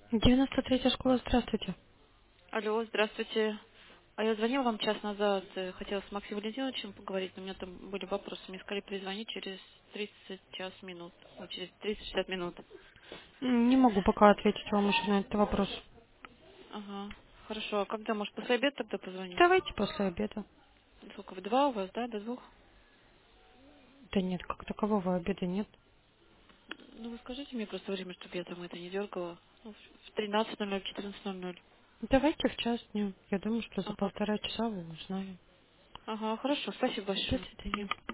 93-я школа, здравствуйте. Алло, здравствуйте. А я звонила вам час назад, хотела с Максимом Валентиновичем поговорить, но у меня там были вопросы. Мне сказали перезвонить через 30 час минут, через 30-60 минут. Не могу пока ответить вам еще на этот вопрос. Ага, хорошо. А когда, может, после обеда тогда позвонить? Давайте после обеда. Сколько, в 2 у вас, да, до 2? Да нет, как такового обеда нет. Ну, вы скажите мне просто время, чтобы я там это не дергала. Ну, в 13:00, в 14:00. Давайте в час дня. Я думаю, что за Ага. 1,5 часа вы узнаем. Ага, хорошо, спасибо До большое. свидания.